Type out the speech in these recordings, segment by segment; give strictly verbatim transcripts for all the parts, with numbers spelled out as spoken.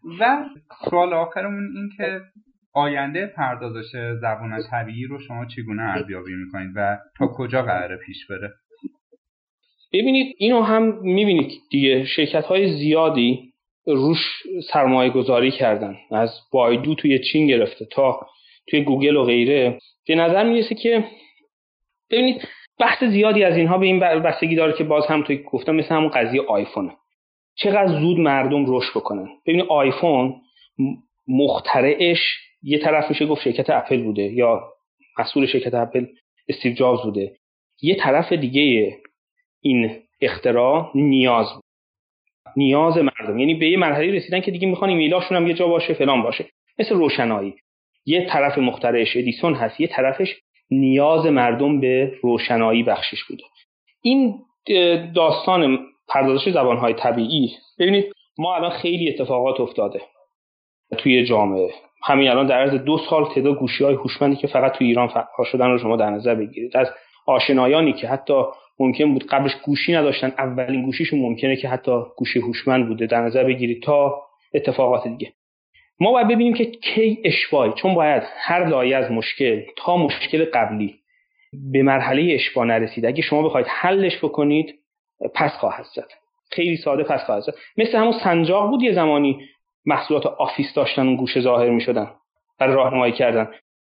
و سوال آخرمون این که آینده پردازش زبان طبیعی رو شما چگونه ارزیابی میکنید و تا کجا قراره پیش بره؟ ببینید اینو هم میبینید دیگه، شرکت‌های زیادی روش سرمایه گذاری کردن، از بایدو توی چین گرفته تا توی گوگل و غیره. به نظر میرسه که ببینید بحث زیادی از اینها به این بستگی داره که باز هم توی گفتم مثل همون قضیه آیفونه، چقدر زود مردم رشد بکنن. ببینید آیفون مخترعش یه طرف میشه گفت شرکت اپل بوده یا مسئول شرکت اپل استیو جابز بوده، یه طرف دیگه این اختراع نیاز بود. نیاز مردم، یعنی به یه مرحله رسیدن که دیگه میخوان ایمیلاشون هم یه جا باشه فلان باشه، مثل روشنایی. یه طرف مخترعش ادیسون هست، یه طرفش نیاز مردم به روشنایی بخشش بوده. این داستان پردازش زبانهای طبیعی، ببینید ما الان خیلی اتفاقات افتاده توی جامعه. همین الان در عرض دو سال تعداد گوشی‌های هوشمندی که فقط توی ایران فعال شدن رو شما در نظر بگیرید. از آشنایانی که حتی ممکن بود قبلش گوشی نداشتن، اولین گوشیشون ممکنه که حتی گوشی هوشمند بوده، در نظر بگیرید، تا اتفاقات دیگه. ما باید ببینیم که کی اشباهی، چون باید هر لایه از مشکل تا مشکل قبلی به مرحله اشباه نرسید. اگه شما بخواید حلش بکنید پس خواهد زد، خیلی ساده پس خواهد زد. مثل همون سنجاق بود یه زمانی محصولات آفیس داشتن اون گوشه ظاهر می‌شدن برای راهنمایی کردن،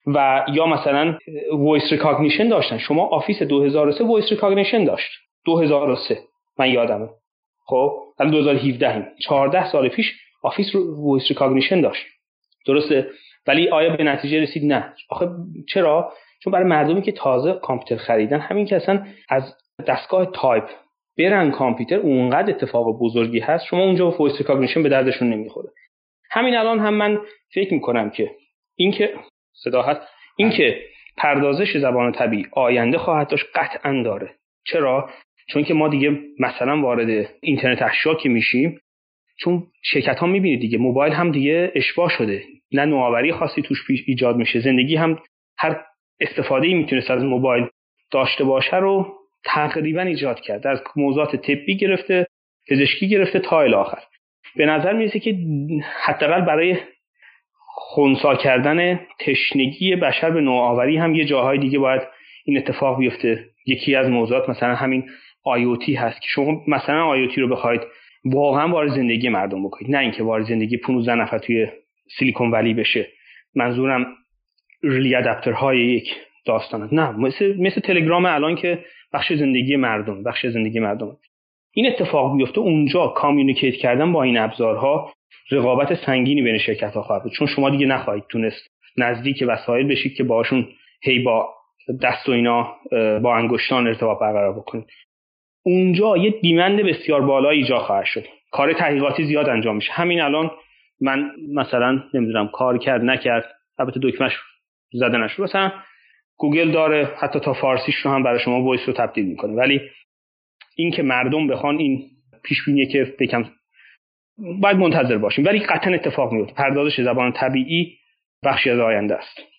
و یا مثلا وایس ریکگنیشن داشتن. شما آفیس دو هزار و سه وایس ریکگنیشن داشت، دو هزار و سه من یادمه. خب الان دو هزار و هفده هم چهارده سال پیش آفیس رو وایس ریکگنیشن داشت، درسته؟ ولی آیا به نتیجه رسید؟ نه. آخه چرا؟ چون برای مردمی که تازه کامپیوتر خریدن، همین که اصلا از دستگاه تایپ برن کامپیوتر اونقدر اتفاق بزرگی هست، شما اونجا وایس ریکگنیشن به دردشون نمیخوره. همین الان هم من فکر میکنم که اینکه صدا هست، اینکه پردازش زبان طبیعی آینده خواهد داشت، قطعاً داره. چرا؟ چون که ما دیگه مثلا وارد اینترنت اشیا که میشیم، چون شرکت ها میبینید دیگه موبایل هم دیگه اشباع شده، نه نوآوری خاصی توش ایجاد میشه، زندگی هم هر استفاده‌ای میتونه از موبایل داشته باشه رو تقریبا ایجاد کرد، از موضوعات طبی گرفته، پزشکی گرفته تا الی آخر. به نظر میرسه که حداقل برای خنثی کردن تشنگی بشر به نوآوری هم یه جاهای دیگه باید این اتفاق بیفته. یکی از موضوعات مثلا همین آی او تی هست که شما مثلا آی او تی رو بخواید واقعا وارد زندگی مردم بکنید، نه اینکه وارد زندگی پانزده نفر توی سیلیکون ولی بشه. منظورم ریلی ادپترهای یک داستانه، نه مثل مثل تلگرام الان که بخش زندگی مردم، بخش زندگی مردم. این اتفاق بیفته، اونجا کامیونیکیت کردن با این ابزارها رقابت سنگینی بین شرکت‌ها خواهد بود، چون شما دیگه نخواهید تونست نزدیک وسایل بشید که باهاشون هی با دست و اینا با انگشتان ارتباط برقرار بکنید. اونجا یه دیمند بسیار بالایی ایجاد خواهد شد. کار تحقیقاتی زیاد انجام میشه. همین الان من مثلا نمیدونم کار کرد نکرد، البته دکمه‌اش زده نشد، مثلا گوگل داره حتی تا فارسیش رو هم برای شما وایس رو تبدیل میکنه، ولی این که مردم بخوان این پیش بینیه که بکم باید منتظر باشیم، ولی قطعا اتفاق میفته. پردازش زبان طبیعی بخشی از آینده است.